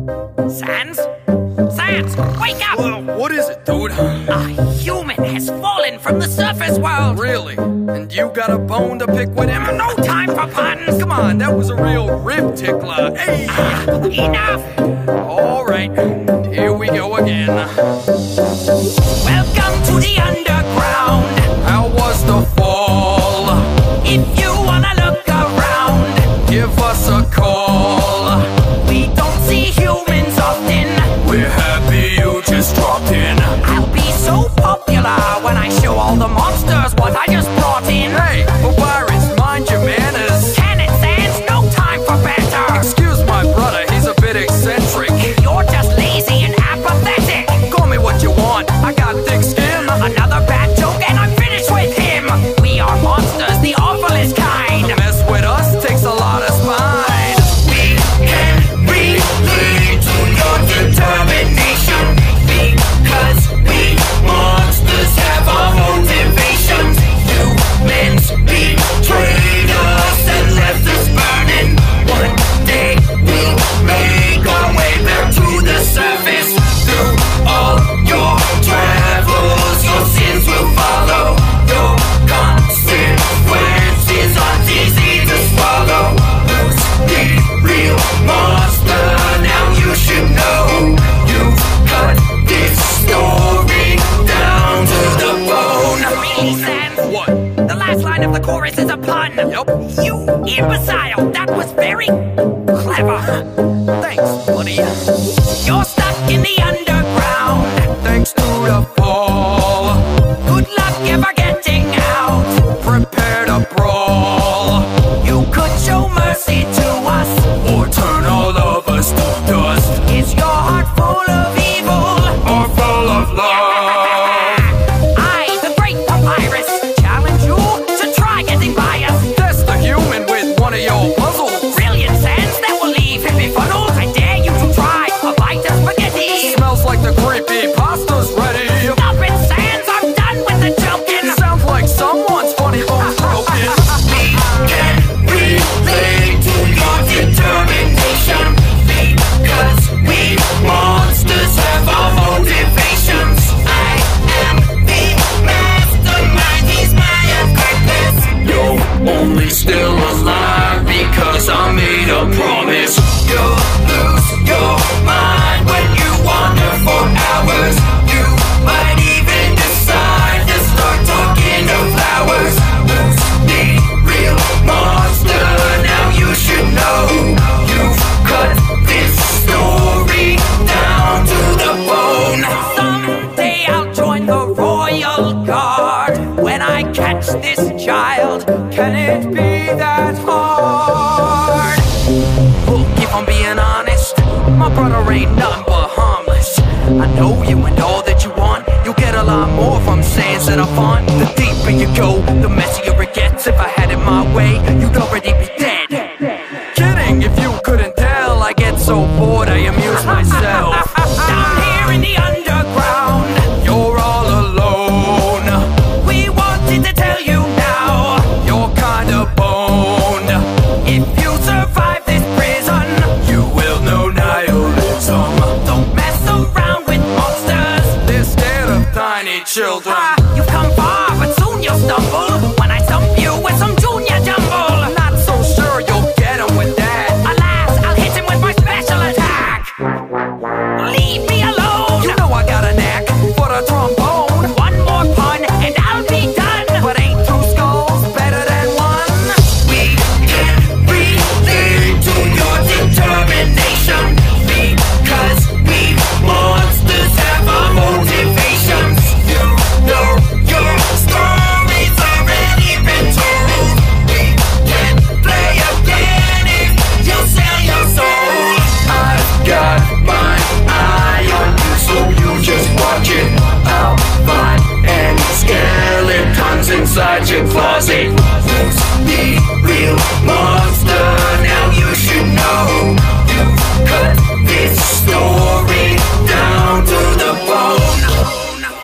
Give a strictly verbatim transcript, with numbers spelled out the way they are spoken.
Sans? Sans, wake up! Well, what is it, dude? A human has fallen from the surface world! Really? And you got a bone to pick with him? No time for puns! Come on, that was a real rib tickler. Hey! Ah, enough! Alright, here we go again. Welcome to the underground! How was the fall? If you wanna look around, give us a call. We don't see humans often. We're happy you just dropped in. I'll be so popular when I show all the monsters what I just brought in. Hey, Papyrus, mind your manners. Can it, Sans? No time for banter. Excuse my brother, he's a bit eccentric. You're just lazy and apathetic. Call me what you want, I got thick skin. Another bad joke and I'm finished with him. We are monsters, the awfulest kind. To mess with us takes a lot of spine. We can relate to your determination, because we monsters have our motivations. Humans betrayed us and left us burning. One day we'll make our way back to the surface. Through all your travels, your sins will follow. Your consequences aren't easy to swallow. Who's the real monster? Now you should know. You've cut this story down to the bone. Really, Sans? What? The last line of the chorus is a pun. Yep. You imbecile! That was very clever. Thanks, buddy. You're stuck in the underground. Thanks to the fall. Good luck ever getting out. Prepare to brawl. You could show mercy to us, Or turn all of us to dust. is your heart full of evil? Or full of love. I, the great Papyrus, challenge you to try getting by us. Test the human with one of your puzzles. Brilliant, Sans, that will leave him befuddled. I dare you to try a bite of spaghetti. Smells like the creepy pasta's ready. Stop it, Sans, I'm done with the joking. Sounds like someone's funny bone's broken. We can relate to your determination, because we monsters have our motivations. I am the mastermind, he's my apprentice. You're only still alive because I made a promise. You'll lose your mind when you wander for hours. You might even decide to start talking to flowers. Who's the real monster? Now you should know. You've cut this story down to the bone. Someday I'll join the royal guard. When I catch this child, can it be that hard? Look, if I'm being honest, my brother ain't nothing but harmless. I know you and all that you want. You'll get a lot more from Sans that are fun. The deeper you go, the messier it gets. If I had it my way, you'd already be dead. Kidding, if you couldn't tell, I get so bored I amuse myself. Down here in the underground, You're all alone. we wanted to tell you now. You're kinda boned. If you survive this prison, You will know nihilism. don't mess around with monsters. They're scared of tiny children. Ah, you've come far, but soon you'll stumble when I stump you with some junior jumble. Not so sure you'll get him with that. Alas, I'll hit him with my special attack. Leave me alone. You know I got a knack for the trombone. One more pun and I'll be done. But ain't two skulls better than one? We can relate to your determination, because we monsters have our motivations. You know your story's already been told. We can play again if you sell your soul. I've got my eye on you, so you just watch it. I'll find any skeletons inside your closet. Who's the real monster? Now you should know.